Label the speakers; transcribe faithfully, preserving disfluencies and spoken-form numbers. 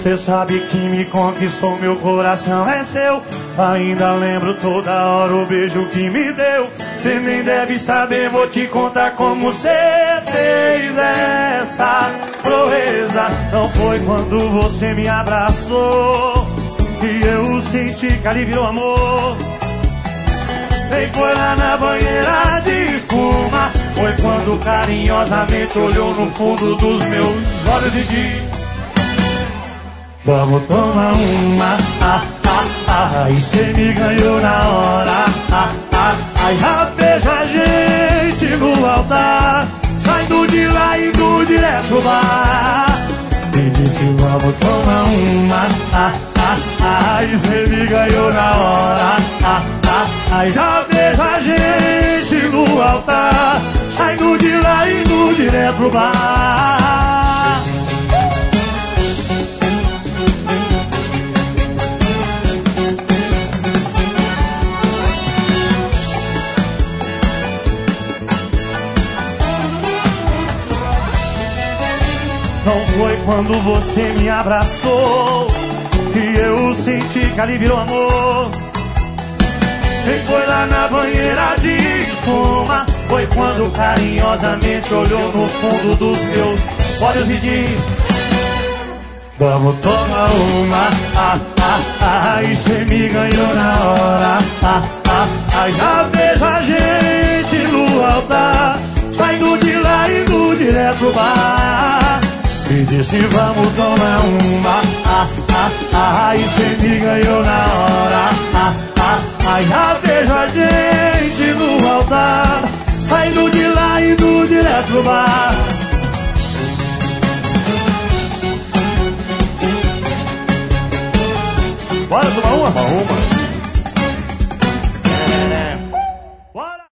Speaker 1: Você sabe que me conquistou, meu coração é seu. Ainda lembro toda hora o beijo que me deu. Cê nem deve saber, vou te contar como cê fez essa proeza. Não foi quando você me abraçou que eu senti que ali virou amor. Nem foi lá na banheira de espuma. Foi quando carinhosamente olhou no fundo dos meus olhos e disse: vamos tomar uma, ah, ah, ah. E cê me ganhou na hora, ah, ah, ah. Já vejo a gente no altar, saindo de lá e indo direto pro bar. E disse vamos tomar uma, ah, ah, ah. E cê me ganhou na hora, ah, ah, ah. Já vejo a gente no altar, saindo de lá e indo direto pro bar. Não foi quando você me abraçou que eu senti que ali virou amor. Nem foi lá na banheira de espuma. Foi quando carinhosamente olhou no fundo dos meus olhos e disse: vamos tomar uma, ah, ah, ah. E cê me ganhou na hora, ah, ah, ah. Já vejo a gente no altar, saindo de lá e indo direto pro bar. E disse vamos tomar uma, ah, ah, ah. E cê me ganhou na hora, ah, ah, ah. Já vejo a gente no altar, saindo de lá e indo direto pro bar. Bora tomar uma? Uma.